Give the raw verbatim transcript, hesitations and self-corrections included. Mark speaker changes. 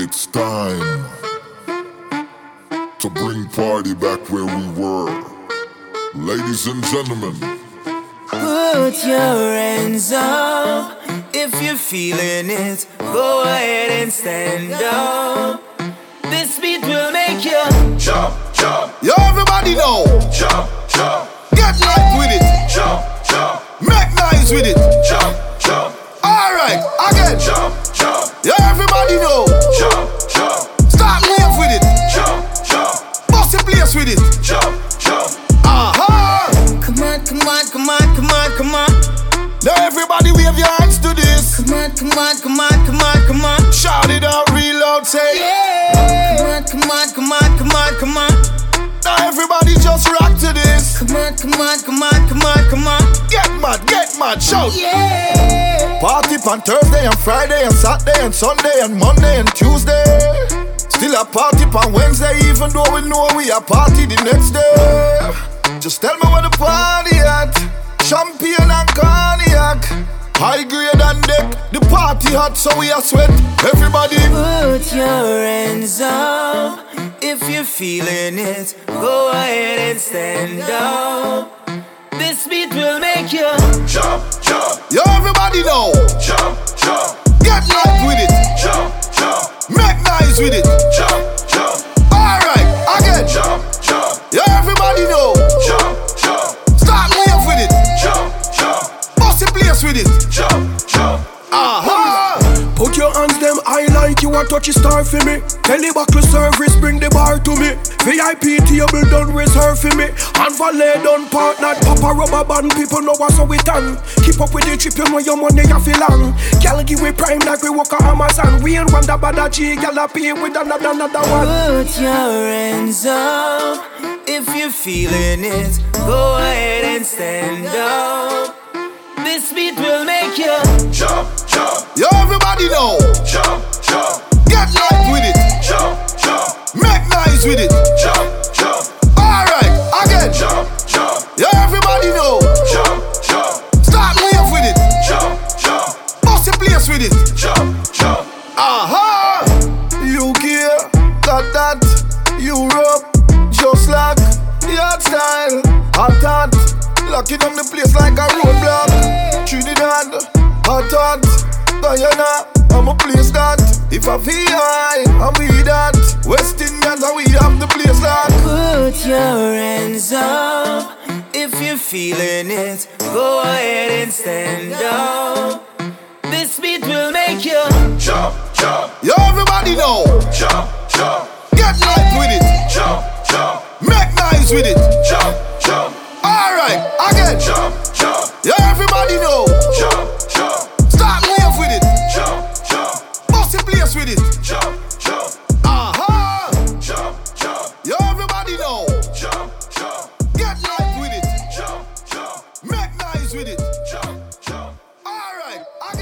Speaker 1: It's time to bring party back where we were. Ladies and gentlemen,
Speaker 2: put your hands up if you're feeling it. Go ahead and stand up. This beat will make you
Speaker 3: jump, jump.
Speaker 4: Yo, everybody know.
Speaker 3: Jump, jump.
Speaker 4: Get light with it.
Speaker 3: Jump, jump.
Speaker 4: Make noise with it.
Speaker 3: Jump, jump.
Speaker 4: Alright, again.
Speaker 3: Jump, jump.
Speaker 4: Yo, everybody know.
Speaker 3: Jump, jump.
Speaker 4: Start wave with it.
Speaker 3: Jump, jump.
Speaker 4: Bust the place with it.
Speaker 3: Jump, jump.
Speaker 4: Aha!
Speaker 2: Come on, come on, come on, come on, come on.
Speaker 4: Now everybody wave your hands to this.
Speaker 2: Come on, come on, come on, come on, come on.
Speaker 4: Shout it out real loud, say
Speaker 2: yeah. Come on, come on, come on, come on, come on.
Speaker 4: Now everybody just rock to this.
Speaker 2: Come on, come on, come on, come on, come on.
Speaker 4: Get mad, get mad, shout.
Speaker 2: Yeah.
Speaker 4: Party on Thursday and Friday and Saturday and Sunday and Monday and Tuesday. Still a party on Wednesday, even though we know we a party the next day. Just tell me where the party at. Champagne and cognac, high grade and deck. The party hot, so we are sweat. Everybody,
Speaker 2: put your hands up if you're feeling it. Go ahead and stand up. This beat will make you
Speaker 3: jump, jump.
Speaker 4: Yo, everybody know.
Speaker 3: Jump, jump.
Speaker 4: Get light with it.
Speaker 3: Jump, jump.
Speaker 4: Make noise with it.
Speaker 3: Jump, jump.
Speaker 4: Alright, again.
Speaker 3: Jump, jump.
Speaker 4: Yo, everybody know.
Speaker 3: Jump, jump.
Speaker 4: Start wave with it.
Speaker 3: Jump, jump.
Speaker 4: Bust the place with it.
Speaker 3: Jump, jump.
Speaker 4: Aha!
Speaker 5: Put your hands them high like you a touch a star for me. Tell the buckle service bring the bar to me. V I P table done reserve for me. And valet done partner. Papa rubber band people know what's so we done. Keep up with the trip you know your money you feel long. Girl give we prime like we walk a Amazon. We ain't wonder about that G. Girl a pay with another another one.
Speaker 2: Put your hands up if you're feeling it. Go ahead and stand up. This beat will make you
Speaker 3: jump, jump.
Speaker 4: Yo, everybody know.
Speaker 3: Jump, jump.
Speaker 4: Get light with it.
Speaker 3: Jump, jump.
Speaker 4: Make noise with it.
Speaker 3: Jump, jump.
Speaker 4: Alright, again.
Speaker 3: Jump, jump.
Speaker 4: Yo, everybody know.
Speaker 3: Jump, jump.
Speaker 4: Start wave with it.
Speaker 3: Jump, jump.
Speaker 4: Bust the place with it.
Speaker 3: Jump, jump.
Speaker 4: Aha! U K, got that. Europe, just like yard style. Hot, hot. Locking on the place like a roadblock. Trinidad, hot, hot. Guyana, I'm a place that. If I V I, I'm with that. West Indians, and we have the place like.
Speaker 2: put your hands up if you're feeling it. Go ahead and stand up. This beat will make you
Speaker 3: jump, jump.
Speaker 4: Yo, everybody know.
Speaker 3: Jump, jump.
Speaker 4: Get light with it.
Speaker 3: Jump, jump.
Speaker 4: Make noise with it.
Speaker 3: Jump, jump.
Speaker 4: Alright, again.
Speaker 3: Jump, jump.
Speaker 4: Yo, everybody know.
Speaker 3: Jump, jump.
Speaker 4: Start wave with it.
Speaker 3: Jump, jump.
Speaker 4: Bust the place with it.
Speaker 3: Jump, jump.
Speaker 4: Aha!
Speaker 3: Jump, jump.
Speaker 4: Yo, everybody know.
Speaker 3: Jump, jump.
Speaker 4: Get light with it.
Speaker 3: Jump, jump.
Speaker 4: Make noise with it.
Speaker 3: Jump, jump.
Speaker 4: Alright, again.